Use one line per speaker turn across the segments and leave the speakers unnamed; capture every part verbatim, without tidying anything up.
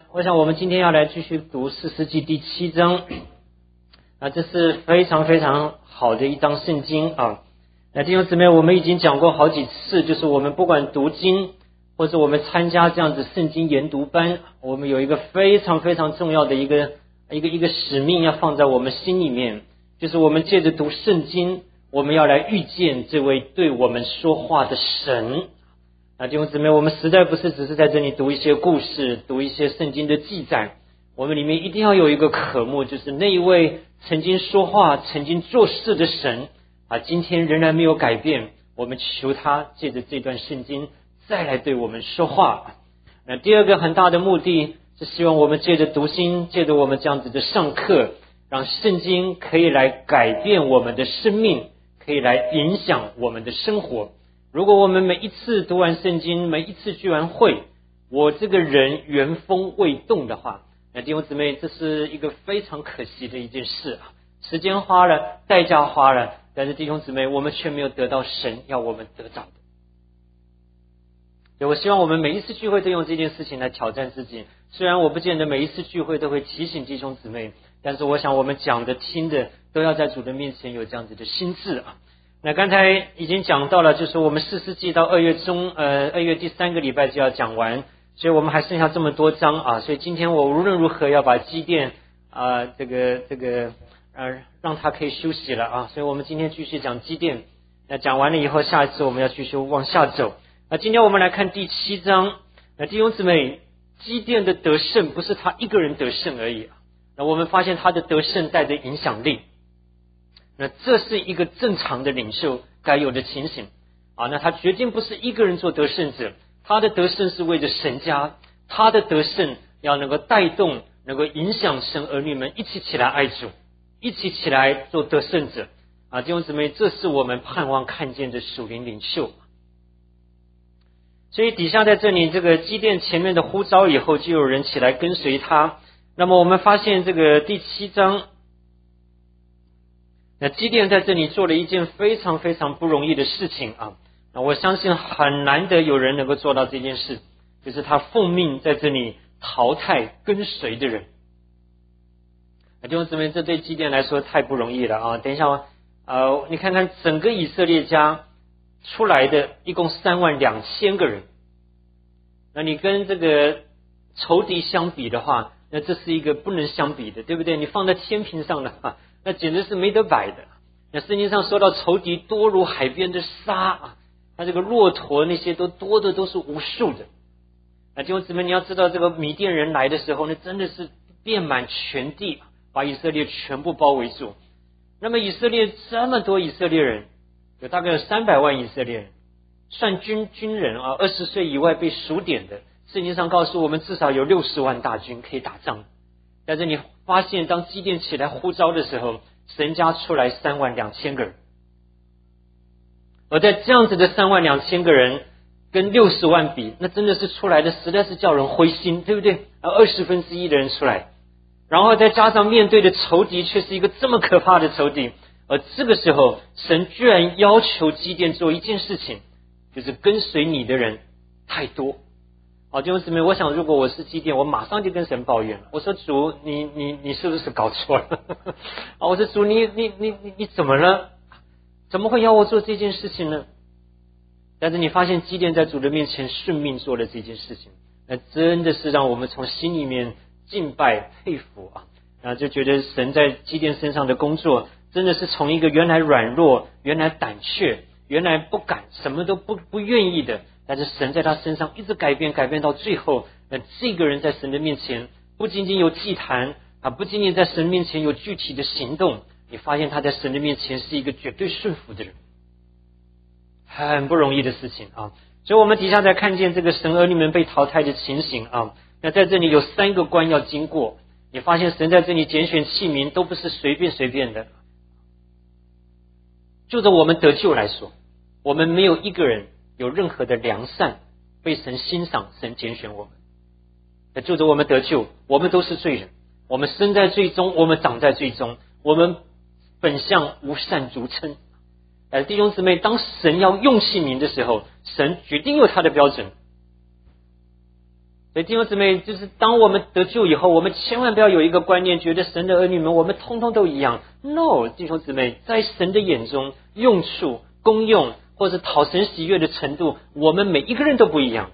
我想我们今天要来继续读士师记第七章，啊，这是非常非常好的一章圣经啊。那弟兄姊妹，我们已经讲过好几次，就是我们不管读经或者我们参加这样子圣经研读班，我们有一个非常非常重要的一个一个一个使命要放在我们心里面，就是我们借着读圣经，我们要来遇见这位对我们说话的神。那弟兄姊妹，我们实在不是只是在这里读一些故事，读一些圣经的记载，我们里面一定要有一个渴慕，就是那一位曾经说话曾经做事的神啊，今天仍然没有改变，我们求他借着这段圣经再来对我们说话。那第二个很大的目的是希望我们借着读经，借着我们这样子的上课，让圣经可以来改变我们的生命，可以来影响我们的生活。如果我们每一次读完圣经，每一次聚完会，我这个人原封未动的话，那弟兄姊妹，这是一个非常可惜的一件事啊！时间花了，代价花了，但是弟兄姊妹，我们却没有得到神要我们得到的。所以我希望我们每一次聚会都用这件事情来挑战自己。虽然我不见得每一次聚会都会提醒弟兄姊妹，但是我想我们讲的听的都要在主的面前有这样子的心智啊。那刚才已经讲到了，就是我们士师记到二月中，呃，二月第三个礼拜就要讲完，所以我们还剩下这么多章啊，所以今天我无论如何要把基甸啊、呃，这个这个呃，让他可以休息了啊，所以我们今天继续讲基甸。那讲完了以后，下一次我们要继续往下走。那今天我们来看第七章。那弟兄姊妹，基甸的得胜不是他一个人得胜而已啊，那我们发现他的得胜带着影响力。那这是一个正常的领袖该有的情形啊！那他决定不是一个人做得胜者，他的得胜是为着神家，他的得胜要能够带动，能够影响神儿女们一起起来爱主，一起起来做得胜者啊！弟兄姊妹，这是我们盼望看见的属灵领袖。所以底下在这里，这个基甸前面的呼召以后，就有人起来跟随他。那么我们发现这个第七章。那基甸在这里做了一件非常非常不容易的事情啊！那我相信很难得有人能够做到这件事，就是他奉命在这里淘汰跟随的人。弟兄姊妹，这对基甸来说太不容易了啊！等一下，呃，你看看整个以色列家出来的一共三万两千个人，那你跟这个仇敌相比的话，那这是一个不能相比的，对不对？你放在天平上的话，那简直是没得摆的。那圣经上说到仇敌多如海边的沙啊，那这个骆驼那些都多的都是无数的。那弟兄姊妹，你要知道这个米甸人来的时候呢，真的是遍满全地，把以色列全部包围住。那么以色列这么多以色列人，有大概有三百万以色列人，算军军人啊，二十岁以外被数点的，圣经上告诉我们至少有六十万大军可以打仗。但是你发现当基甸起来呼召的时候，神家出来三万两千个人，而在这样子的三万两千个人跟六十万比，那真的是出来的实在是叫人灰心，对不对？二十分之一的人出来，然后再加上面对的仇敌却是一个这么可怕的仇敌，而这个时候神居然要求基甸做一件事情，就是跟随你的人太多。好，弟兄姊妹，我想如果我是基甸，我马上就跟神抱怨了。我说主，你你你是不是搞错了？啊，我说主，你你你你你怎么了？怎么会要我做这件事情呢？但是你发现基甸在主的面前顺命做了这件事情，那真的是让我们从心里面敬拜佩服啊！然后就觉得神在基甸身上的工作，真的是从一个原来软弱、原来胆怯、原来不敢、什么都不不愿意的。但是神在他身上一直改变，改变到最后，那这个人在神的面前不仅仅有祭坛啊，不仅仅在神面前有具体的行动，你发现他在神的面前是一个绝对顺服的人，很不容易的事情啊！所以我们底下再看见这个神儿女们被淘汰的情形啊。那在这里有三个关要经过，你发现神在这里拣选器皿都不是随便随便的。就着我们得救来说，我们没有一个人有任何的良善被神欣赏，神拣选我们。那就着我们得救，我们都是罪人，我们生在罪中，我们长在罪中，我们本相无善足称。呃，弟兄姊妹，当神要用器皿的时候，神决定有他的标准。 所以弟兄姊妹，就是当我们得救以后，我们千万不要有一个观念，觉得神的儿女们我们通通都一样。No， 弟兄姊妹，在神的眼中，用处、功用或者讨神喜悦的程度，我们每一个人都不一样。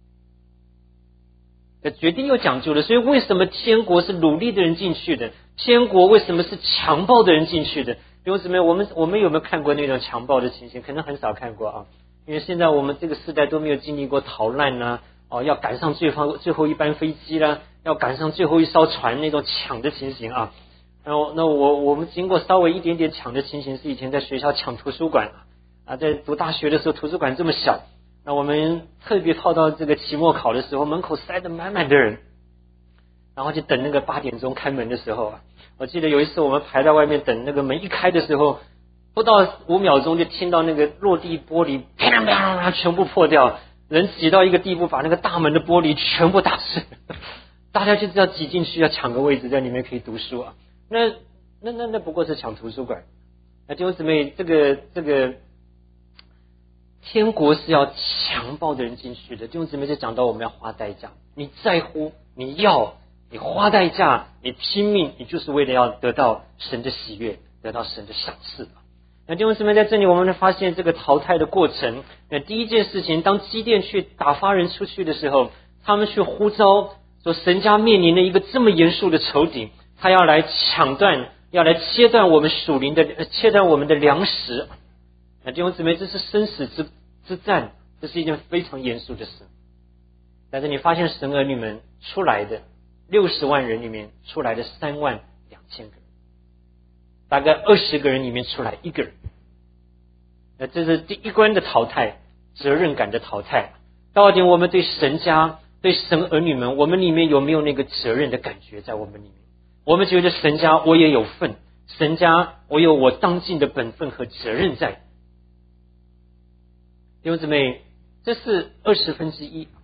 决定有讲究的，所以为什么天国是努力的人进去的？天国为什么是强暴的人进去的？弟兄姊妹，我们我们有没有看过那种强暴的情形？可能很少看过啊，因为现在我们这个时代都没有经历过逃难啊，哦，要赶上最后最后一班飞机啦，要赶上最后一艘船那种抢的情形啊。然后那我我们经过稍微一点点抢的情形，是以前在学校抢图书馆啊，在读大学的时候图书馆这么小。那我们特别泡到这个期末考的时候，门口塞得满满的人，然后就等那个八点钟开门的时候啊，我记得有一次我们排在外面等，那个门一开的时候，不到五秒钟就听到那个落地玻璃啪啦啪啦全部破掉，人挤到一个地步，把那个大门的玻璃全部打碎，大家就是要挤进去，要抢个位置在里面可以读书啊。那那那那不过是抢图书馆。那弟兄姊妹，这个这个。天国是要强暴的人进去的，弟兄姊妹就讲到我们要花代价，你在乎，你要，你花代价，你拼命，你就是为了要得到神的喜悦，得到神的赏赐。那弟兄姊妹在这里我们会发现这个淘汰的过程。那第一件事情，当基甸去打发人出去的时候，他们去呼召说神家面临了一个这么严肃的仇敌，他要来抢断，要来切断我们属灵的，切断我们的粮食。那弟兄姊妹，这是生死之之战，这是一件非常严肃的事。但是你发现神儿女们出来的六十万人里面出来的三万两千个人，大概二十个人里面出来一个人。那这是第一关的淘汰，责任感的淘汰。到底我们对神家、对神儿女们，我们里面有没有那个责任的感觉在我们里面？我们觉得神家我也有份，神家我有我当尽的本分和责任在。弟兄姊妹，这是二十分之一。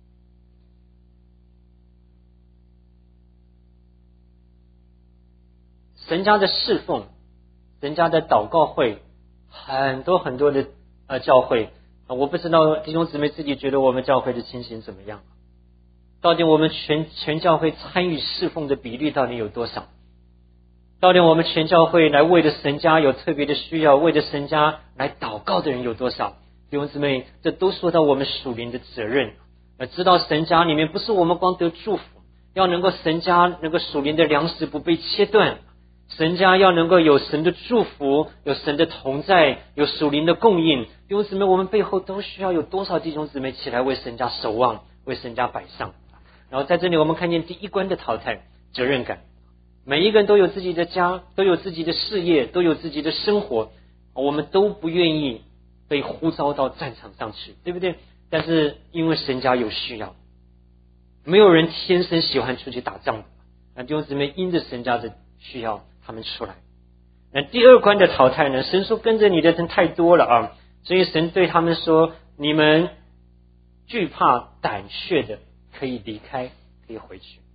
神家的侍奉，神家的祷告会，很多很多的呃教会，我不知道弟兄姊妹自己觉得我们教会的情形怎么样？到底我们全全教会参与侍奉的比例到底有多少？到底我们全教会来为了神家有特别的需要，为了神家来祷告的人有多少？弟兄姊妹，这都说到我们属灵的责任。呃，知道神家里面不是我们光得祝福，要能够神家能够属灵的粮食不被切断，神家要能够有神的祝福，有神的同在，有属灵的供应。弟兄姊妹，我们背后都需要有多少弟兄姊妹起来为神家守望，为神家摆上。然后在这里我们看见第一关的淘汰，责任感。每一个人都有自己的家，都有自己的事业，都有自己的生活，我们都不愿意被呼召到战场上去，对不对？但是因为神家有需要，没有人天生喜欢出去打仗的，那弟兄姊妹因着神家的需要，他们出来。那第二关的淘汰呢？神说跟着你的人太多了啊，所以神对他们说：你们惧怕胆怯的，可以离开，可以回去。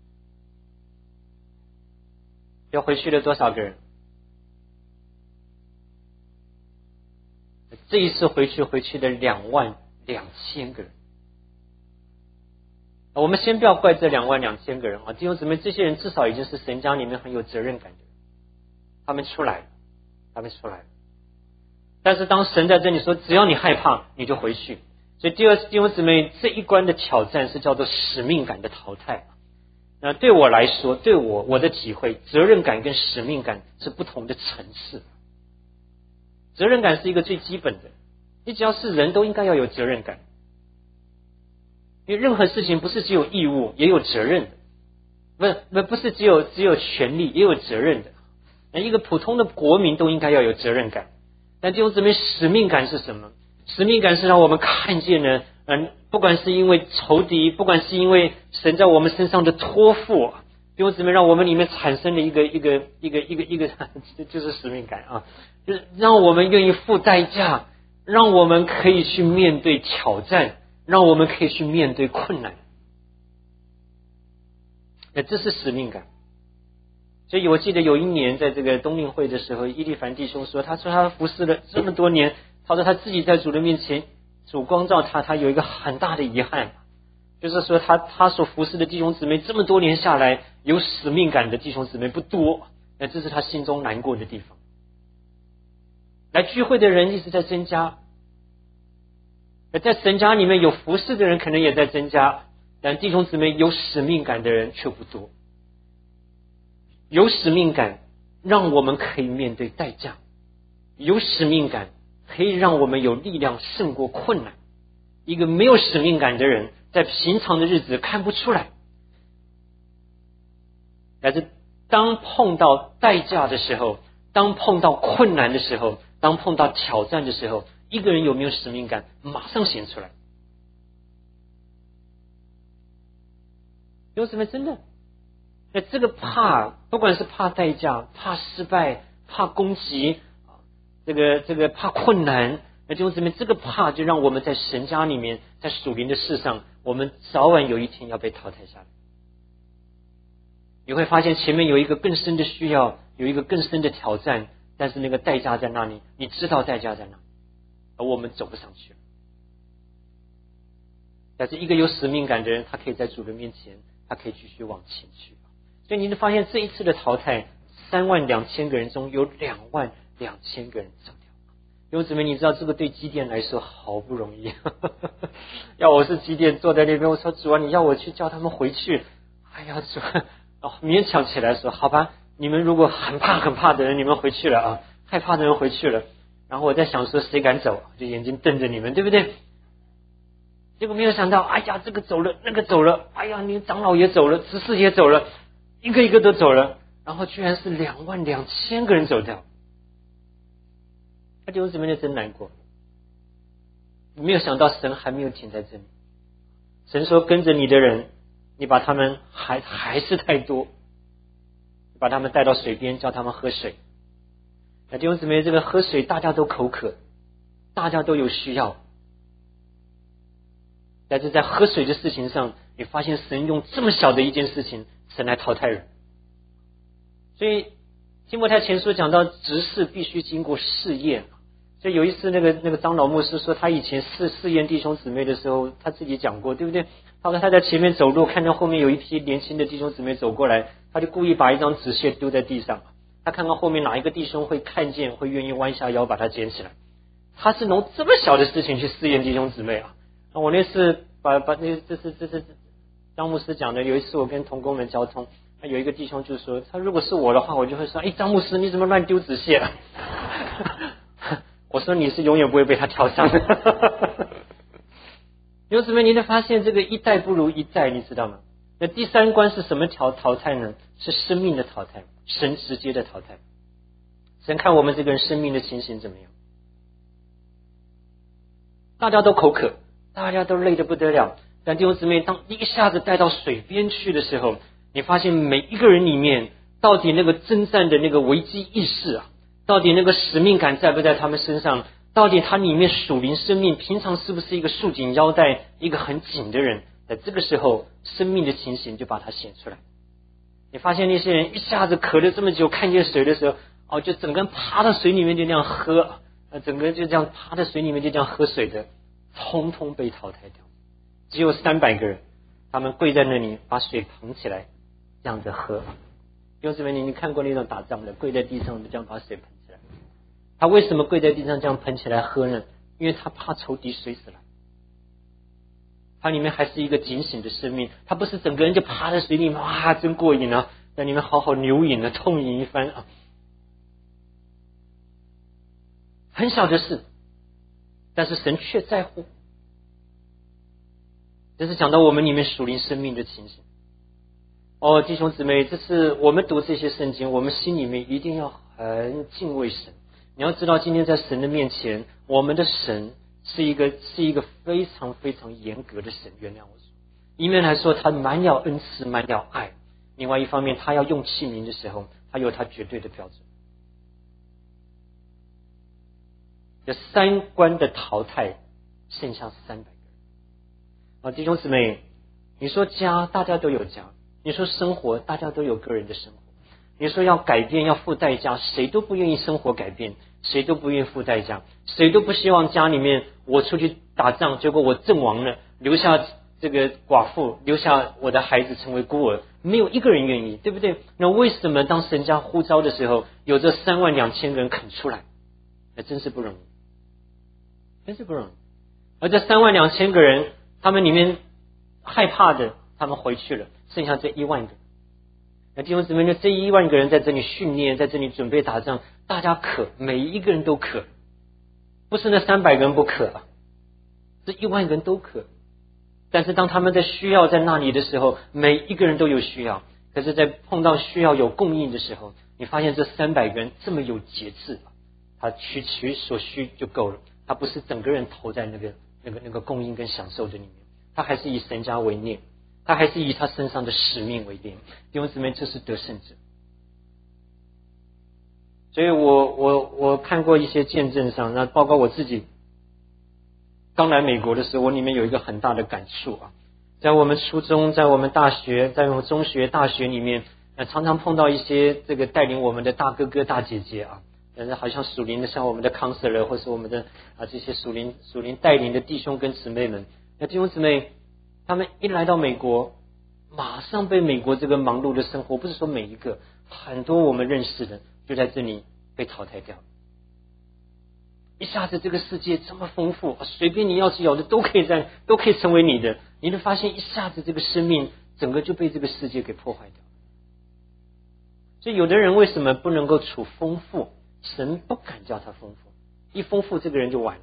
要回去了多少个人？这一次回去回去的两万两千个人。我们先不要怪这两万两千个人啊，弟兄姊妹，这些人至少已经是神家里面很有责任感的人，他们出来，他们出来。但是当神在这里说，只要你害怕，你就回去。所以第二，弟兄姊妹，这一关的挑战是叫做使命感的淘汰。那对我来说，对我我的体会，责任感跟使命感是不同的层次。责任感是一个最基本的，你只要是人都应该要有责任感，因为任何事情不是只有义务，也有责任的，不是不不是只有只有权利，也有责任的。那一个普通的国民都应该要有责任感，但弟兄姊妹，使命感是什么？使命感是让我们看见呢，嗯，不管是因为仇敌，不管是因为神在我们身上的托付，弟兄姊妹，让我们里面产生了一个一个一个一个一个，就是使命感啊，就是让我们愿意付代价，让我们可以去面对挑战，让我们可以去面对困难。那这是使命感。所以我记得有一年在这个冬令会的时候，伊利凡弟兄说，他说他服侍了这么多年，他说他自己在主的面前，主光照他，他有一个很大的遗憾。 就是说他他所服侍的弟兄姊妹这么多年下来，有使命感的弟兄姊妹不多，那这是他心中难过的地方。来聚会的人一直在增加，在神家里面有服侍的人可能也在增加，但弟兄姊妹有使命感的人却不多。有使命感让我们可以面对代价，有使命感可以让我们有力量胜过困难。一个没有使命感的人，在平常的日子看不出来，但是当碰到代价的时候，当碰到困难的时候，当碰到挑战的时候，一个人有没有使命感马上显出来。有什么真的？那这个怕，不管是怕代价、怕失败、怕攻击，这个这个怕困难，那弟兄姊妹，这个怕就让我们在神家里面，在属灵的事上，我们早晚有一天要被淘汰下来。你会发现前面有一个更深的需要，有一个更深的挑战，但是那个代价在那里，你知道代价在哪，而我们走不上去了。但是一个有使命感的人，他可以在主的面前，他可以继续往前去。所以你会发现这一次的淘汰，三万两千个人中有两万两千个人走掉。弟兄姊妹，你知道这个对基甸来说好不容易。要我是基甸坐在那边，我说主啊，你要我去叫他们回去，哎呀主，哦，勉强起来说好吧，你们如果很怕很怕的人，你们回去了啊，害怕的人回去了。然后我在想说谁敢走，就眼睛瞪着你们，对不对？结果没有想到，哎呀这个走了，那个走了，哎呀你长老也走了，执事也走了，一个一个都走了，然后居然是两万两千个人走掉。他弟兄姊妹真难过，没有想到神还没有停在这里。神说跟着你的人，你把他们还还是太多，把他们带到水边，叫他们喝水。那弟兄姊妹，这个喝水大家都口渴，大家都有需要，但是在喝水的事情上，你发现神用这么小的一件事情，神来淘汰人。所以提摩太前书讲到执事必须经过试验。所以有一次那个那个长老牧师说，他以前试试验弟兄姊妹的时候，他自己讲过，对不对？他说他在前面走路，看到后面有一批年轻的弟兄姊妹走过来，他就故意把一张纸屑丢在地上，他看看后面哪一个弟兄会看见，会愿意弯下腰把它捡起来。他是用这么小的事情去试验弟兄姊妹啊！我那次把把那这是这是张牧师讲的，有一次我跟同工们交通，有一个弟兄就说，他如果是我的话，我就会说，哎，张牧师你怎么乱丢纸屑啊？我说你是永远不会被他挑上的。有姊妹，你会发现这个一代不如一代，你知道吗？那第三关是什么淘淘汰呢？是生命的淘汰，神直接的淘汰。神看我们这个人生命的情形怎么样？大家都口渴，大家都累得不得了，但弟兄姊妹，当一下子带到水边去的时候，你发现每一个人里面到底那个征战的那个危机意识啊，到底那个使命感在不在他们身上？到底他里面属灵生命平常是不是一个束紧腰带，一个很紧的人？在这个时候，生命的情形就把它显出来。你发现那些人一下子渴了这么久，看见水的时候，哦，就整个人趴到水里面就这样喝，呃，整个就这样趴在水里面就这样喝水的，通通被淘汰掉。只有三百个人，他们跪在那里，把水捧起来，这样子喝。弟兄姊妹，你你看过那种打仗的，跪在地上这样把水捧起来？他为什么跪在地上这样捧起来喝呢？因为他怕仇敌随时来。他里面还是一个警醒的生命，他不是整个人就趴在水里面，哇，真过瘾啊，在里面好好牛饮啊，痛饮一番啊。很小的事，但是神却在乎。这是讲到我们里面属灵生命的情形。哦，弟兄姊妹，这是我们读这些圣经，我们心里面一定要很敬畏神。你要知道，今天在神的面前，我们的神是一个是一个非常非常严格的神。原谅我说，一面来说他满了恩慈，满了爱；另外一方面，他要用器皿的时候，他有他绝对的标准。这三关的淘汰，剩下三百个人。啊，弟兄姊妹，你说家，大家都有家；你说生活，大家都有个人的生活。你说要改变，要付代价，谁都不愿意生活改变，谁都不愿意付代价，谁都不希望家里面我出去打仗，结果我阵亡了，留下这个寡妇，留下我的孩子成为孤儿，没有一个人愿意，对不对？那为什么当神家呼召的时候，有这三万两千个人肯出来？那真是不容易，真是不容易。而这三万两千个人，他们里面害怕的，他们回去了，剩下这一万个。那弟兄姊妹呢？这一万个人在这里训练，在这里准备打仗，大家渴，每一个人都渴，不是那三百个人不渴啊，这一万个人都渴。但是当他们在需要在那里的时候，每一个人都有需要。可是，在碰到需要有供应的时候，你发现这三百个人这么有节制，他取取所需就够了，他不是整个人投在那个那个那个供应跟享受的里面，他还是以神家为念。他还是以他身上的使命为念，弟兄姊妹，这是得胜者。所以我我我看过一些见证上，那包括我自己刚来美国的时候，我里面有一个很大的感触啊，在我们初中，在我们大学，在我们中学、大学里面，呃，常常碰到一些这个带领我们的大哥哥、大姐姐啊，但是好像属灵的，像我们的 counselor 或是我们的啊这些属灵属灵带领的弟兄跟姊妹们，那弟兄姊妹。他们一来到美国，马上被美国这个忙碌的生活，不是说每一个，很多我们认识的就在这里被淘汰掉。一下子这个世界这么丰富，随便你要是有的都可以在，都可以成为你的。你会发现一下子这个生命整个就被这个世界给破坏掉。所以有的人为什么不能够处丰富？神不敢叫他丰富，一丰富这个人就完了。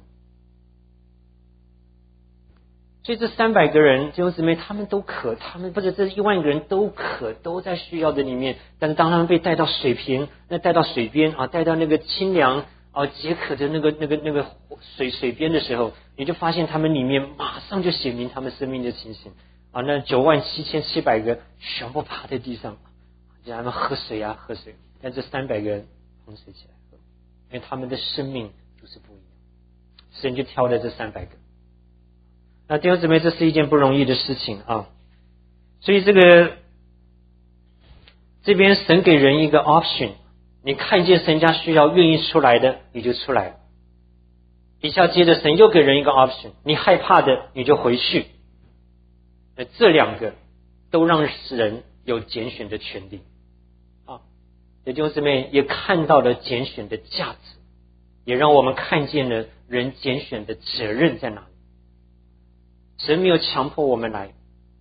所以这三百个人弟兄姊妹，他们都渴，他们或者这一万个人都渴，都在需要的里面。但是当他们被带到水瓶，那带到水边啊，带到那个清凉啊解渴的那个那个那个水水边的时候，你就发现他们里面马上就显明他们生命的情形啊。那九万七千七百个全部趴在地上，让他们喝水啊喝水。但这三百个人捧水起来喝，因为他们的生命就是不一样。神就挑了这三百个。那弟兄姊妹，这是一件不容易的事情啊！所以这个这边神给人一个 option， 你看见神家需要愿意出来的，你就出来。底下接着神又给人一个 option， 你害怕的你就回去。那这两个都让人有拣选的权利啊！弟兄姊妹也看到了拣选的价值，也让我们看见了人拣选的责任在哪里。神没有强迫我们来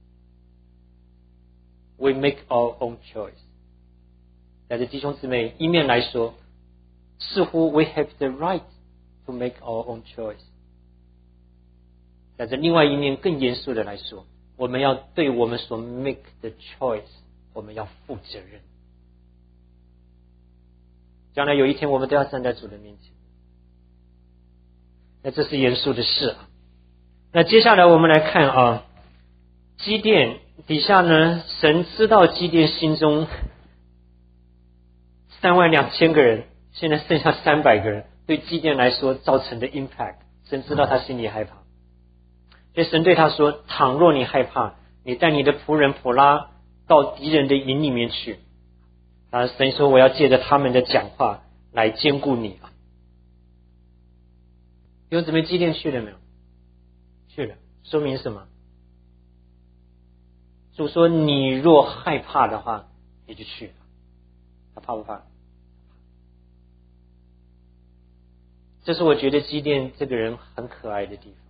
，we make our own choice。但是弟兄姊妹，一面来说，似乎 we have the right to make our own choice。但是另外一面更严肃的来说，我们要对我们所 make the choice， 我们要负责任。将来有一天，我们都要站在主的面前，那这是严肃的事啊。那接下来我们来看啊，基甸底下呢，神知道基甸心中三万两千个人，现在剩下三百个人，对基甸来说造成的 impact， 神知道他心里害怕，所以神对他说：倘若你害怕，你带你的仆人普拉到敌人的营里面去。啊，神说我要借着他们的讲话来兼顾你啊。弟兄姊妹，基甸去了没有？去了，说明什么？主说你若害怕的话，你就去了。他怕不怕？这是我觉得基甸这个人很可爱的地方。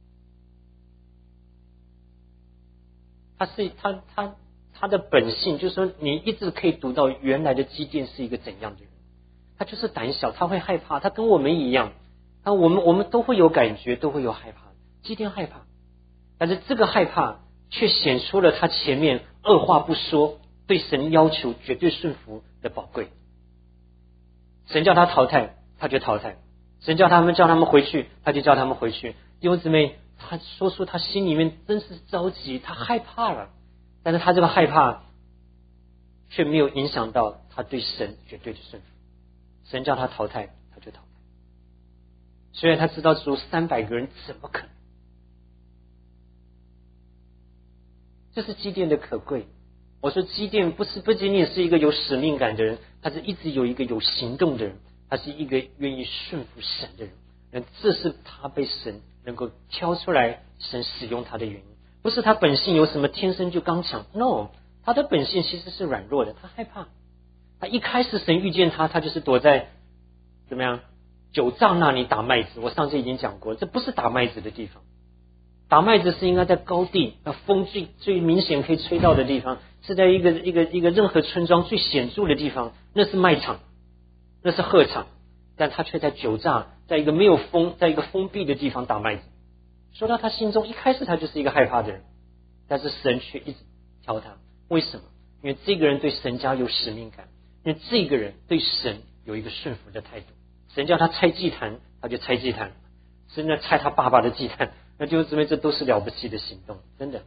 他是他他他的本性，就是说你一直可以读到原来的基甸是一个怎样的人。他就是胆小，他会害怕，他跟我们一样，他我们我们都会有感觉，都会有害怕。基甸害怕，但是这个害怕却显出了他前面二话不说对神要求绝对顺服的宝贵。神叫他淘汰，他就淘汰；神叫他们叫他们回去，他就叫他们回去。弟兄姊妹，他说出他心里面真是着急，他害怕了，但是他这个害怕却没有影响到他对神绝对的顺服。神叫他淘汰，他就淘汰。虽然他知道主三百个人怎么可能，这是基甸的可贵。我说基甸不是不仅仅是一个有使命感的人，他是一直有一个有行动的人，他是一个愿意顺服神的人。那这是他被神能够挑出来，神使用他的原因。 不是他本性有什么天生就刚强 ，no， 他的本性其实是软弱的，他害怕。他一开始神遇见他，他就是躲在怎么样酒榨那里打麦子。我上次已经讲过，这不是打麦子的地方。打麦子是应该在高地，那风最最明显可以吹到的地方，是在一个一个一个任何村庄最显著的地方，那是麦场，那是禾场，但他却在酒榨，在一个没有风，在一个封闭的地方打麦子。说到他心中，一开始他就是一个害怕的人，但是神却一直挑他。为什么？因为这个人对神家有使命感，因为这个人对神有一个顺服的态度。神叫他拆祭坛，他就拆祭坛；神要拆他爸爸的祭坛，那弟兄姊妹，这都是了不起的行动，真的。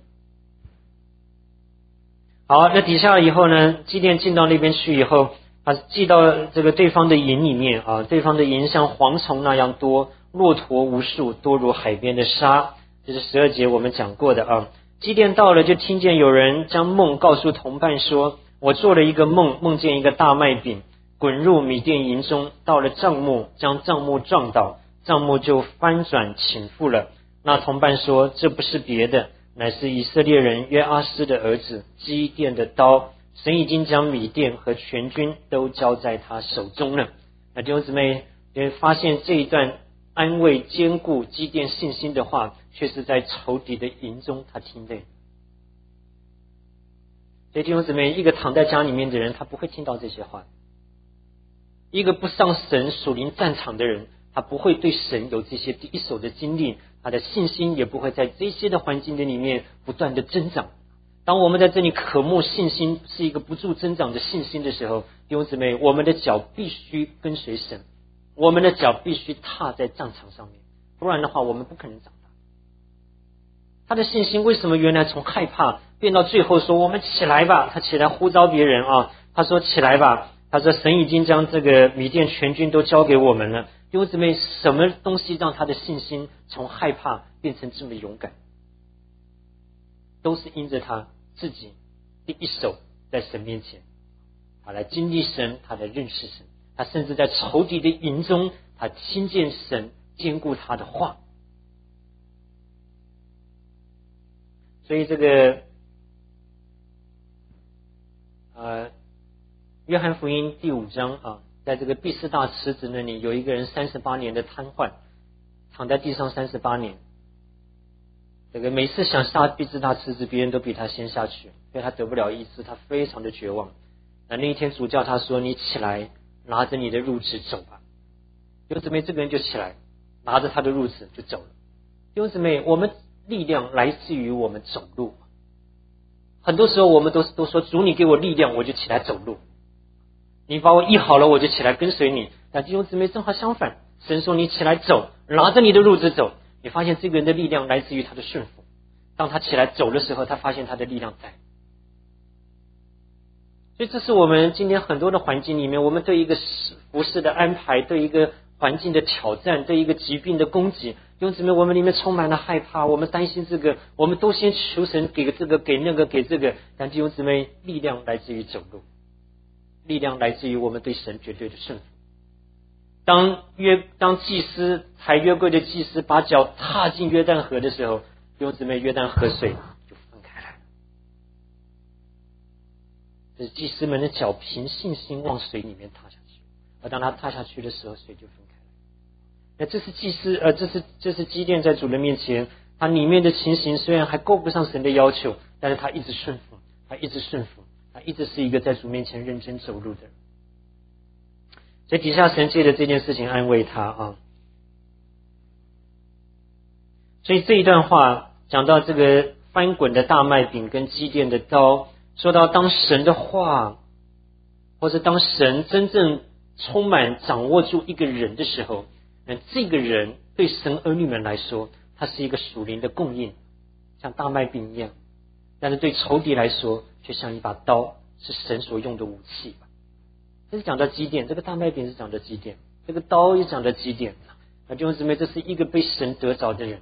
好，那底下以后呢，基甸进到那边去以后，他寄到这个对方的营里面啊，对方的营像蝗虫那样多，骆驼无数，多如海边的沙。这是十二节我们讲过的啊。基甸到了，就听见有人将梦告诉同伴说，我做了一个梦，梦见一个大麦饼滚入米甸营中，到了帐幕，将帐幕撞倒，帐幕就翻转倾覆了。那同伴说，这不是别的，乃是以色列人约阿斯的儿子基甸的刀，神已经将米甸和全军都交在他手中了。那弟兄姊妹发现这一段安慰坚固基甸信心的话，却是在仇敌的营中他听的。所以弟兄姊妹，一个躺在家里面的人，他不会听到这些话；一个不上神属灵战场的人，他不会对神有这些第一手的经历，他的信心也不会在这些的环境的里面不断的增长。当我们在这里渴慕信心是一个不住增长的信心的时候，弟兄姊妹，我们的脚必须跟随神，我们的脚必须踏在战场上面，不然的话我们不可能长大。他的信心为什么原来从害怕变到最后说我们起来吧，他起来呼召别人啊，他说起来吧，他说神已经将这个米甸全军都交给我们了。弟兄姊妹，什么东西让他的信心从害怕变成这么勇敢？都是因着他自己第一手在神面前，他来经历神，他来认识神，他甚至在仇敌的营中，他听见神坚固他的话。所以这个呃，约翰福音第五章啊，在这个毕士大池子那里，有一个人三十八年的瘫痪，躺在地上三十八年。这个每次想下毕士大池子，别人都比他先下去，所以他得不了医治，他非常的绝望。那那一天主叫他说：“你起来，拿着你的褥子走吧。”弟兄姊妹，这个人就起来，拿着他的褥子就走了。弟兄姊妹，我们力量来自于我们走路。很多时候我们都都说主你给我力量，我就起来走路。你把我医好了，我就起来跟随你。但弟兄姊妹正好相反，神说你起来走，拿着你的褥子走。你发现这个人的力量来自于他的顺服。当他起来走的时候，他发现他的力量在。所以这是我们今天很多的环境里面，我们对一个服事的安排，对一个环境的挑战，对一个疾病的攻击，弟兄姊妹，我们里面充满了害怕，我们担心这个，我们都先求神给这个给那个给这个。但弟兄姊妹，力量来自于走路，力量来自于我们对神绝对的顺服。当约当祭司抬约柜的祭司把脚踏进约旦河的时候，弟兄姊妹，约旦河水就分开来了。这是祭司们的脚凭信心往水里面踏下去，而当他踏下去的时候，水就分开了。那这是祭司，呃，这是这是基甸在主的面前，他里面的情形虽然还够不上神的要求，但是他一直顺服，他一直顺服，他一直是一个在主面前认真走路的人。所以底下神借着这件事情安慰他啊。所以这一段话讲到这个翻滚的大麦饼跟基甸的刀，说到当神的话，或者当神真正充满掌握住一个人的时候，那这个人对神儿女们来说，他是一个属灵的供应，像大麦饼一样；但是对仇敌来说，却像一把刀，是神所用的武器。这是讲到基甸，这个大麦饼是讲到基甸，这个刀也讲到基甸。那弟兄姊妹，这是一个被神得着的人。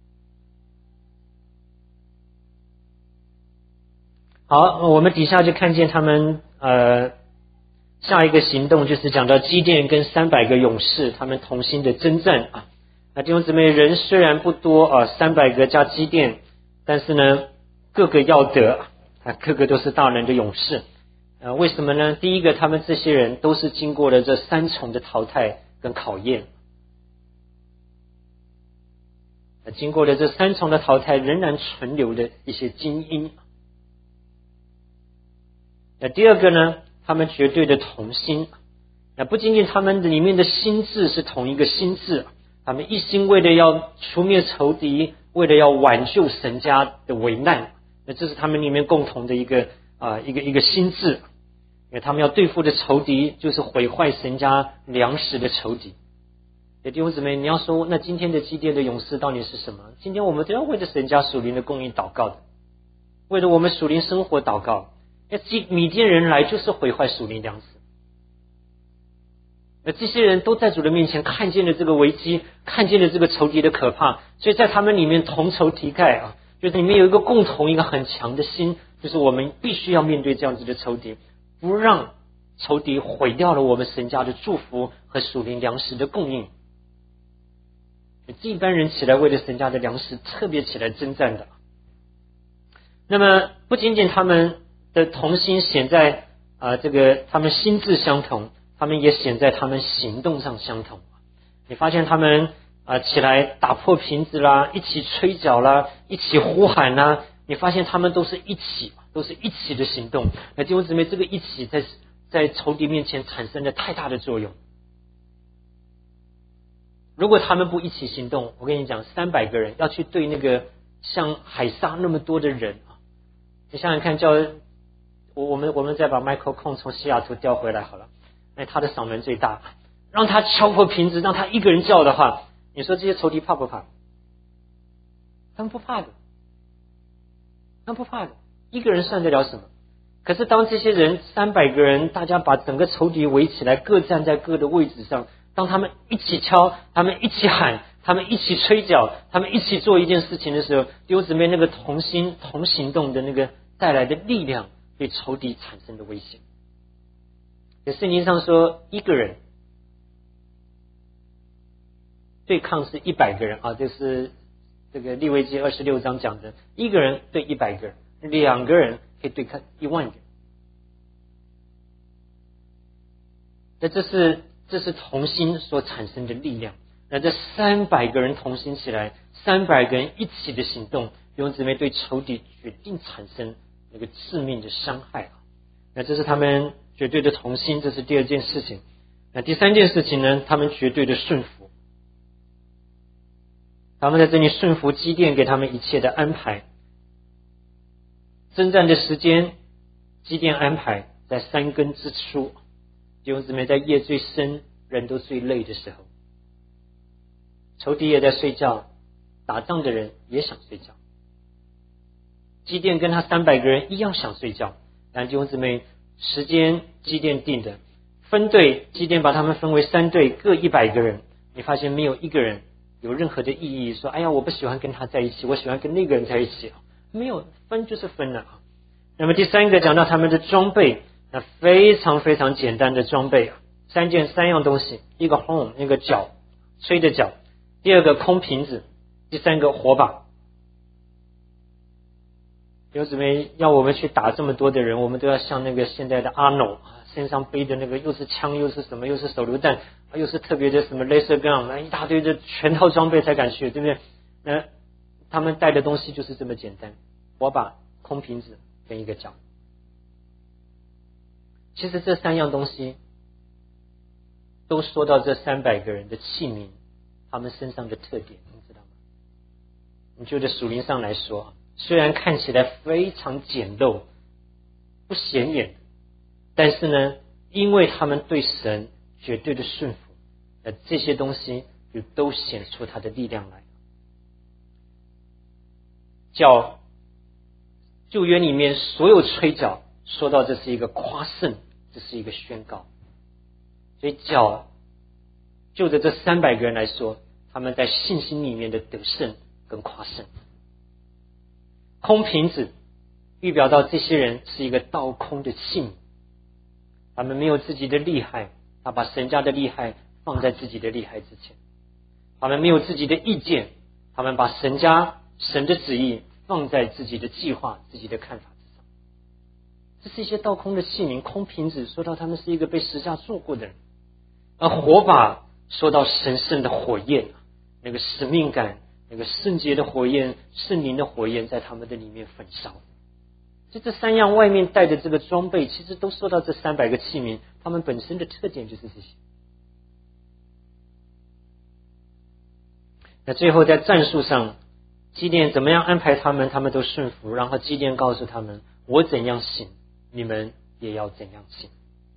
好，我们底下就看见他们呃下一个行动，就是讲到基甸跟三百个勇士他们同心的征战啊。那弟兄姊妹，人虽然不多啊，三百个加基甸但是呢，个个要得啊，个个都是大能的勇士。呃，为什么呢？第一个，他们这些人都是经过了这三重的淘汰跟考验，经过了这三重的淘汰，仍然存留的一些精英。那第二个呢，他们绝对的同心。那不仅仅他们里面的心智是同一个心智，他们一心为了要除灭仇敌，为了要挽救神家的危难，那这是他们里面共同的一个啊、呃、一个一个心智。因为他们要对付的仇敌就是毁坏神家粮食的仇敌。弟兄姊妹，你要说那今天的基甸的勇士到底是什么？今天我们都要为着神家属灵的供应祷告的，为了我们属灵生活祷告。那米甸人来就是毁坏属灵粮食，那这些人都在主的面前看见了这个危机，看见了这个仇敌的可怕，所以在他们里面同仇敌忾啊，就是里面有一个共同一个很强的心，就是我们必须要面对这样子的仇敌，不让仇敌毁掉了我们神家的祝福和属灵粮食的供应。这一般人起来为了神家的粮食特别起来征战的。那么不仅仅他们的同心显在啊、呃，这个他们心智相同，他们也显在他们行动上相同。你发现他们啊、呃、起来打破瓶子啦，一起吹角啦，一起呼喊啦，你发现他们都是一起，都是一起的行动。那弟兄姊妹，这个一起在在仇敌面前产生了太大的作用。如果他们不一起行动，我跟你讲，三百个人要去对那个像海沙那么多的人啊，你想想看，叫我我们我们再把麦克控从西雅图调回来好了，那他的嗓门最大，让他敲破瓶子，让他一个人叫的话，你说这些仇敌怕不怕？他们不怕的，他们不怕的，一个人算得了什么？可是当这些人三百个人，大家把整个仇敌围起来，各站在各的位置上，当他们一起敲，他们一起喊，他们一起吹角，他们一起做一件事情的时候，弟兄姊妹，那个同心同行动的那个带来的力量，对仇敌产生的威胁。在圣经上说，一个人对抗是一百个人啊，这是这个利未记二十六章讲的，一个人对一百个人，两个人可以对抗一万人。那这是这是同心所产生的力量。那这三百个人同心起来，三百个人一起的行动，弟兄姊妹，对仇敌决定产生那个致命的伤害啊！那这是他们绝对的同心，这是第二件事情。那第三件事情呢？他们绝对的顺服。他们在这里顺服基甸给他们一切的安排。征战的时间，基甸安排在三更之初。弟兄姊妹，在夜最深、人都最累的时候，仇敌也在睡觉，打仗的人也想睡觉。基甸跟他三百个人一样想睡觉，但弟兄姊妹，时间基甸定的，分队基甸把他们分为三队，各一百个人。你发现没有一个人有任何的意义，说哎呀，我不喜欢跟他在一起，我喜欢跟那个人在一起。没有，分就是分了。那么第三个讲到他们的装备，那非常非常简单的装备啊，三件三样东西，一个轰，一个角，吹的角，第二个空瓶子，第三个火把。弟兄姊妹，要我们去打这么多的人，我们都要像那个现在的阿诺，身上背的那个又是枪又是什么，又是手榴弹，又是特别的什么 laser gun， 一大堆的全套装备才敢去，对不对？那他们带的东西就是这么简单，火把、空瓶子跟一个角。其实这三样东西都说到这三百个人的器皿，他们身上的特点，你知道吗？你就在属灵上来说，虽然看起来非常简陋不显眼，但是呢，因为他们对神绝对的顺服，那这些东西就都显出他的力量来。角，旧约里面所有吹角说到这是一个夸胜，这是一个宣告，所以角就着这三百个人来说，他们在信心里面的得胜跟夸胜。空瓶子预表到这些人是一个倒空的器皿，他们没有自己的厉害，他把神家的厉害放在自己的厉害之前，他们没有自己的意见，他们把神家神的旨意放在自己的计划、自己的看法之上。这是一些倒空的器皿、空瓶子，说到他们是一个被十架做过的人；而火把说到神圣的火焰，那个使命感、那个圣洁的火焰、圣灵的火焰在他们的里面焚烧。就这三样外面带的这个装备，其实都说到这三百个器皿，他们本身的特点就是这些。那最后在战术上，基甸怎么样安排他们，他们都顺服。然后基甸告诉他们：我怎样行，你们也要怎样行。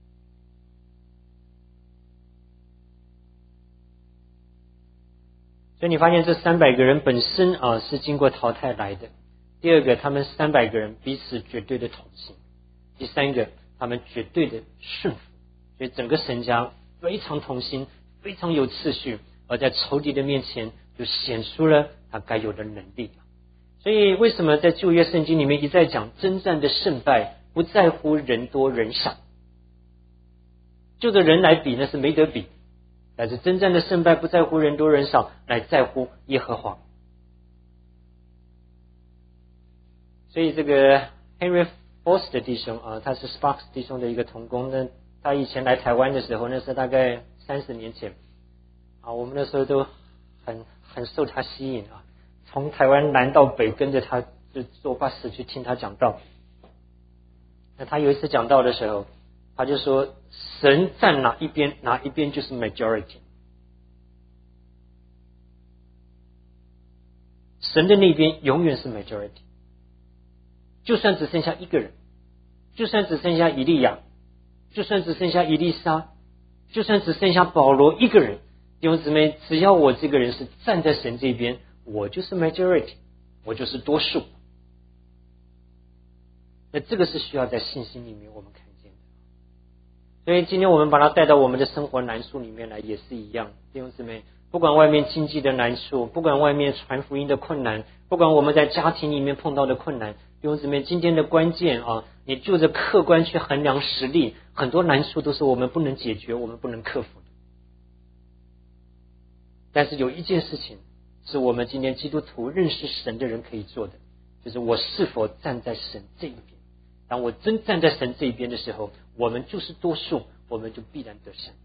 所以你发现这三百个人本身啊是经过淘汰来的。第二个，他们三百个人彼此绝对的同心。第三个，他们绝对的顺服。所以整个神家非常同心，非常有次序，而在仇敌的面前就显出了他该有的能力。所以为什么在旧约圣经里面一再讲征战的胜败不在乎人多人少，就着人来比那是没得比，但是征战的胜败不在乎人多人少，乃在乎耶和华。所以这个 Henry Foster 弟兄啊，他是 Sparks 弟兄的一个同工，那他以前来台湾的时候，那是大概三十年前啊，我们那时候都很很受他吸引啊，从台湾南到北跟着他就坐巴士去听他讲道。那他有一次讲道的时候，他就说神站哪一边，哪一边就是 majority， 神的那边永远是 majority， 就算只剩下一个人，就算只剩下以利亚，就算只剩下以利沙，就算只剩下保罗一个人，弟兄姊妹，只要我这个人是站在神这边，我就是 majority， 我就是多数。那这个是需要在信心里面我们看见的。所以今天我们把它带到我们的生活难处里面来也是一样。弟兄姊妹，不管外面经济的难处，不管外面传福音的困难，不管我们在家庭里面碰到的困难，弟兄姊妹，今天的关键啊，你就着客观去衡量实力，很多难处都是我们不能解决，我们不能克服的。但是有一件事情是我们今天基督徒认识神的人可以做的，就是我是否站在神这一边。当我真站在神这一边的时候，我们就是多数，我们就必然得胜。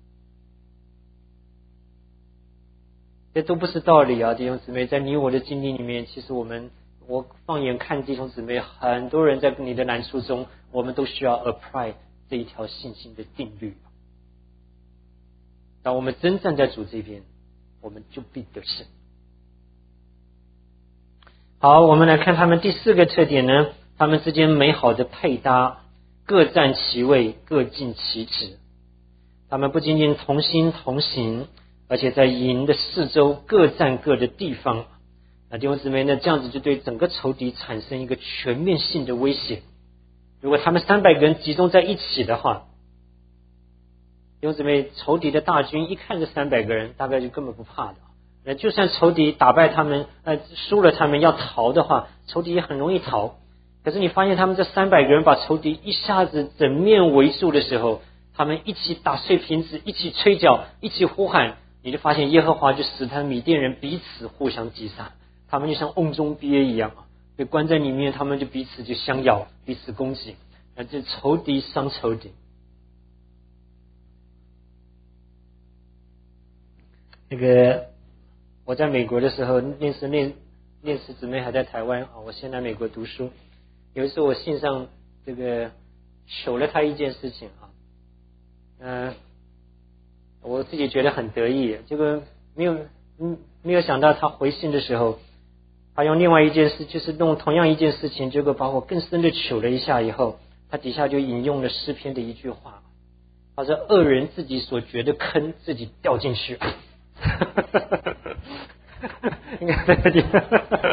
这都不是道理啊，弟兄姊妹，在你我的经历里面，其实我们我放眼看弟兄姊妹，很多人在你的难处中，我们都需要 apply 这一条信心的定律。当我们真站在主这边，我们就必得胜。好，我们来看他们第四个特点呢，他们之间美好的配搭，各占其位，各尽其职。他们不仅仅同心同行，而且在营的四周各占各的地方。那弟兄姊妹呢，这样子就对整个仇敌产生一个全面性的威胁。如果他们三百个人集中在一起的话，弟兄姊妹，仇敌的大军一看这三百个人，大概就根本不怕的。那就算仇敌打败他们，呃，输了他们要逃的话，仇敌也很容易逃。可是你发现他们这三百个人把仇敌一下子整面围住的时候，他们一起打碎瓶子，一起吹角，一起呼喊，你就发现耶和华就使他米甸人彼此互相击杀，他们就像瓮中鳖一样，被关在里面，他们就彼此就相咬，彼此攻击，那这仇敌伤仇敌。那个我在美国的时候，念师念念师姊妹还在台湾啊，我先来美国读书。有一次我信上这个求了他一件事情啊，嗯、呃，我自己觉得很得意，结果没有嗯没有想到他回信的时候，他用另外一件事，就是弄同样一件事情，结果把我更深的求了一下以后，他底下就引用了诗篇的一句话，他说恶人自己所掘的坑自己掉进去。应该这个地方，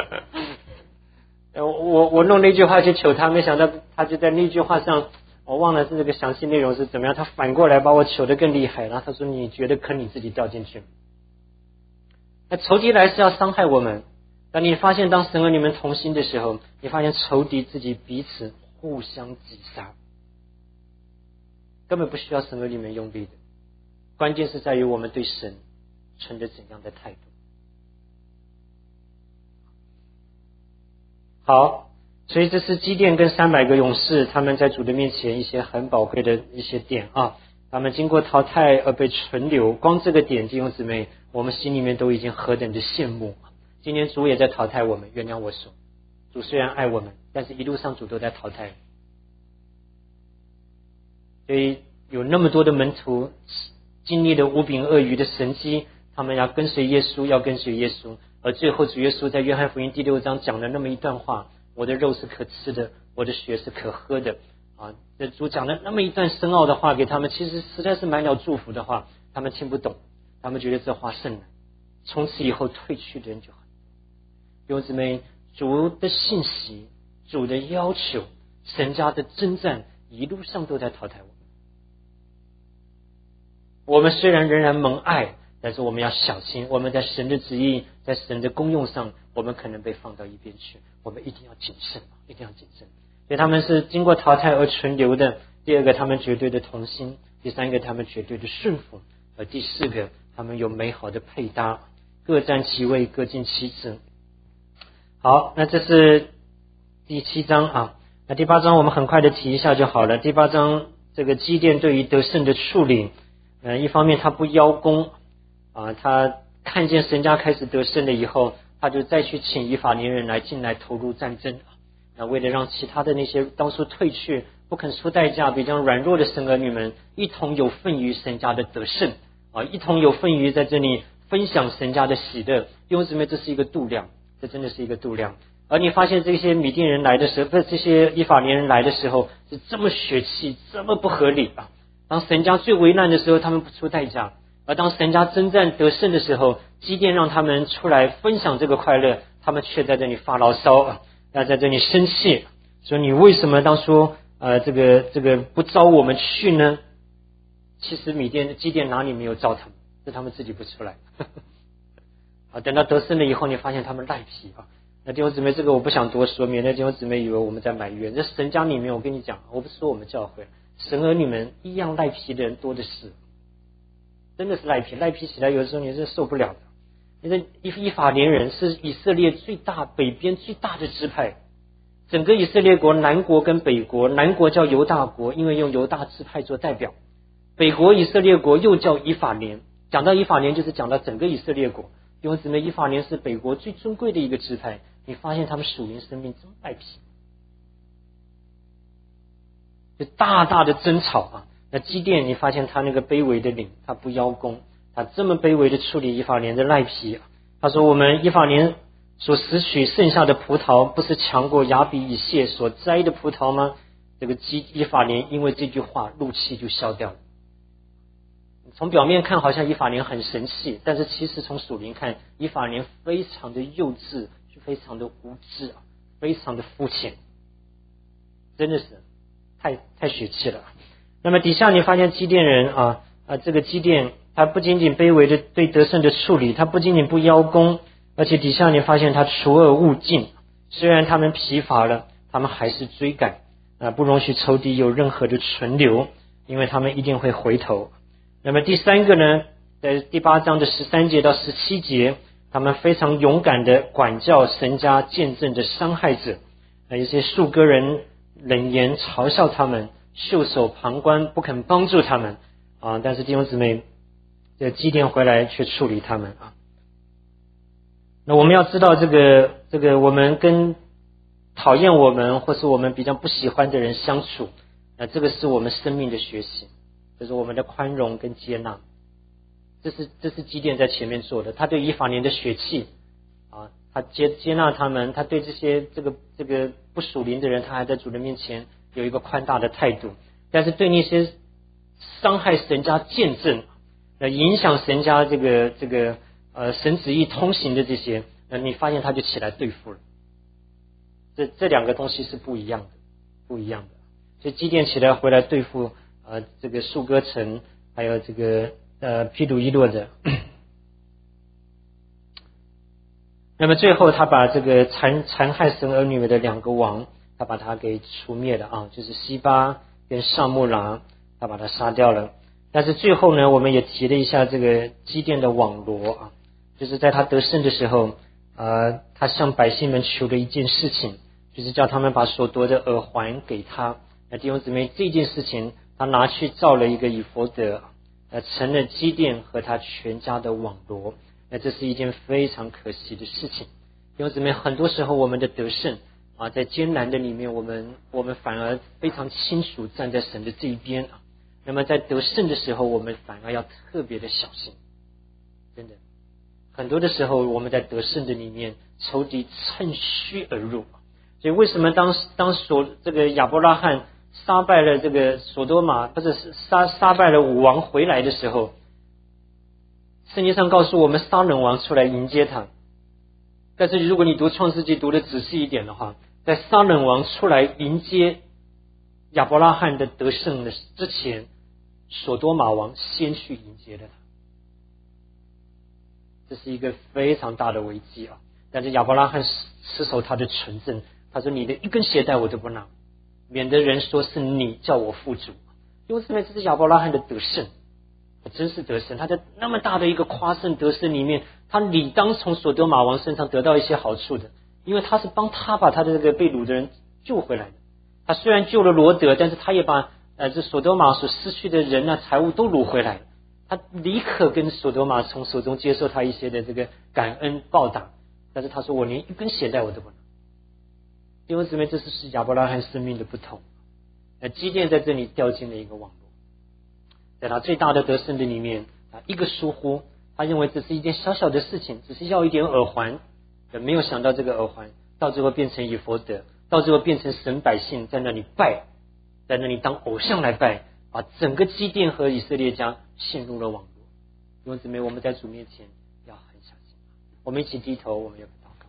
我我弄那句话去求他，没想到他就在那句话上，我忘了是这个详细内容是怎么样，他反过来把我求得更厉害，然后他说你觉得坑你自己掉进去。那仇敌来是要伤害我们，当你发现当神和你们同心的时候，你发现仇敌自己彼此互相击杀，根本不需要神和你们用力的，关键是在于我们对神存着怎样的态度。 好，所以这是基甸跟三百个勇士他们在主的面前一些很宝贵的一些点啊。他们经过淘汰而被存留，光这个点，弟兄姊妹，我们心里面都已经何等的羡慕。今天主也在淘汰我们，原谅我说，主虽然爱我们，但是一路上主都在淘汰。所以有那么多的门徒经历了五饼二鱼的神迹，他们要跟随耶稣，要跟随耶稣，而最后主耶稣在约翰福音第六章讲了那么一段话：我的肉是可吃的，我的血是可喝的。啊，这主讲了那么一段深奥的话给他们，其实实在是满了祝福的话，他们听不懂，他们觉得这话甚难，从此以后退去的人就很多。弟兄姊妹，主的信息，主的要求，神家的征战，一路上都在淘汰我们。我们虽然仍然蒙爱，但是我们要小心，我们在神的旨意，在神的功用上，我们可能被放到一边去，我们一定要谨慎，一定要谨慎。所以他们是经过淘汰而存留的。第二个，他们绝对的同心；第三个，他们绝对的顺服；而第四个，他们有美好的配搭，各占其位，各尽其职。好，那这是第七章啊。那第八章我们很快的提一下就好了。第八章这个基甸对于得胜的处理，呃，一方面他不邀功啊，他看见神家开始得胜了以后，他就再去请以法莲人来进来投入战争。那为了让其他的那些当初退去不肯出代价比较软弱的神儿女们一同有份于神家的得胜啊，一同有份于在这里分享神家的喜乐。弟兄姊妹，这是一个度量，这真的是一个度量。而你发现这些米甸人来的时候，不是这些以法莲人来的时候是这么血气，这么不合理啊！当神家最危难的时候，他们不出代价；而当神家征战得胜的时候，基甸让他们出来分享这个快乐，他们却在这里发牢骚啊。要在这里生气，说你为什么当初呃这个这个不招我们去呢？其实米甸基甸哪里没有招他们，是他们自己不出来。啊，等到得胜了以后，你发现他们赖皮啊。那弟兄姊妹，这个我不想多说，免得弟兄姊妹以为我们在埋怨。这神家里面，我跟你讲，我不是说我们教会，神儿女们一样赖皮的人多的是，真的是赖皮，赖皮起来有时候你是受不了的。因为以法莲人是以色列最大北边最大的支派，整个以色列国南国跟北国，南国叫犹大国，因为用犹大支派做代表；北国以色列国又叫以法莲。讲到以法莲，就是讲到整个以色列国。弟兄姊妹，以法莲是北国最尊贵的一个支派，你发现他们属灵生命这么赖皮，就大大的争吵啊。那基甸，你发现他那个卑微的灵，他不邀功。他这么卑微的处理以法莲的赖皮，他说我们以法莲所拾取剩下的葡萄，不是强过亚比以谢所摘的葡萄吗？这个基以法莲因为这句话怒气就消掉了。从表面看好像以法莲很神气，但是其实从属灵看，以法莲非常的幼稚，非常的无知，非常的肤浅，真的是太太血气了。那么底下你发现基甸人啊啊，这个基甸他不仅仅卑微的对得胜的处理，他不仅仅不邀功，而且底下你发现他除恶务尽。虽然他们疲乏了，他们还是追赶啊，不容许仇敌有任何的存留，因为他们一定会回头。那么第三个呢，在第八章的十三节到十七节，他们非常勇敢的管教神家见证的伤害者，那一些树割人冷言嘲笑他们，袖手旁观，不肯帮助他们啊。但是弟兄姊妹，这基甸回来却处理他们啊。那我们要知道，这个这个我们跟讨厌我们或是我们比较不喜欢的人相处，那这个是我们生命的学习，就是我们的宽容跟接纳。这是这是基甸在前面做的，他对以法莲的血气啊，他接接纳他们，他对这些这个这个不属灵的人，他还在主人面前有一个宽大的态度。但是对那些伤害神家见证，呃，影响神家这个这个呃神旨意通行的这些，呃，你发现他就起来对付了。这这两个东西是不一样的，不一样的。所以基甸起来回来对付呃这个树割城，还有这个呃毗鲁伊洛的。那么最后他把这个残残害神儿女的两个王，他把他给除灭了啊，就是西巴跟撒慕拉，他把他杀掉了。但是最后呢，我们也提了一下这个基甸的网罗啊，就是在他得胜的时候，呃，他向百姓们求了一件事情， 就是叫他们把所夺的耳环给他。那弟兄姊妹，这件事情他拿去造了一个以弗得，呃，成了基甸和他全家的网罗。那这是一件非常可惜的事情。弟兄姊妹，很多时候我们的得胜啊，在艰难的里面，我们我们反而非常清楚站在神的这一边啊。那么在得胜的时候，我们反而要特别的小心。真的，很多的时候我们在得胜的里面，仇敌趁虚而入。所以为什么当当所这个亚伯拉罕杀败了这个所多玛，不是杀杀败了武王回来的时候，圣经上告诉我们撒冷王出来迎接他。但是如果你读创世纪读的仔细一点的话，在撒冷王出来迎接亚伯拉罕的得胜的之前，所多玛王先去迎接了他。这是一个非常大的危机啊！但是亚伯拉罕持守他的纯正，他说你的一根鞋带我都不拿，免得人说是你叫我富足。因为这是亚伯拉罕的得胜，真是得胜。他在那么大的一个夸胜得胜里面，他理当从所多玛王身上得到一些好处的，因为他是帮他把他的这个被掳的人救回来的。他虽然救了罗德，但是他也把呃这所多玛所失去的人啊财物都掳回来了。他立刻跟所多玛从手中接受他一些的这个感恩报答，但是他说我连一根鞋带我都不拿。弟兄姊妹，这是亚伯拉罕生命的不同。那基甸在这里掉进了一个网络，在他最大的得胜的里面啊，一个疏忽，他认为这是一件小小的事情，只是要一点耳环，没有想到这个耳环到最后变成以弗得，到最后变成神百姓在那里拜，在那里当偶像来拜，把整个基甸和以色列家陷入了网络。弟兄姊妹，我们在主面前要很小心。我们一起低头，我们要祷告。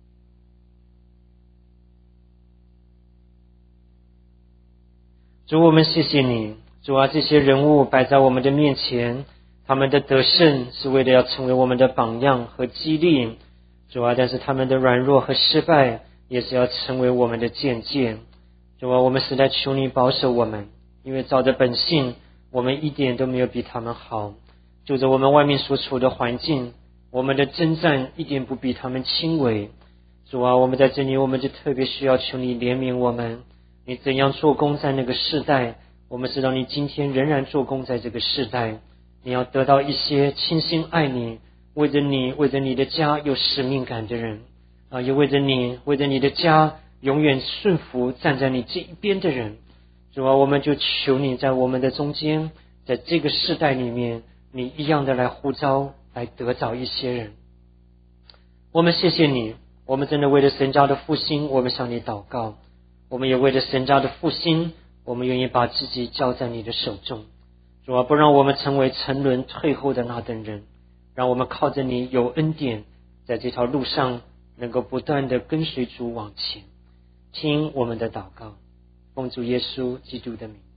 主，我们谢谢你，主啊，这些人物摆在我们的面前，他们的得胜是为了要成为我们的榜样和激励，主啊，但是他们的软弱和失败也是要成为我们的见解。主啊，我们实在求你保守我们，因为照着本性，我们一点都没有比他们好。就着我们外面所处的环境，我们的征战一点不比他们轻微。主啊，我们在这里，我们就特别需要求你怜悯我们。你怎样做工在那个世代，我们知道你今天仍然做工在这个世代。你要得到一些倾心爱你，为着你，为着你的家有使命感的人啊，也为着你，为着你的家永远顺服站在你这一边的人。主啊，我们就求你在我们的中间，在这个世代里面，你一样的来呼召，来得着一些人。我们谢谢你，我们真的为了神家的复兴，我们向你祷告。我们也为了神家的复兴，我们愿意把自己交在你的手中。主啊，不让我们成为沉沦退后的那等人，让我们靠着你有恩典，在这条路上能够不断的跟随主往前。听我们的祷告，奉主耶稣基督的名。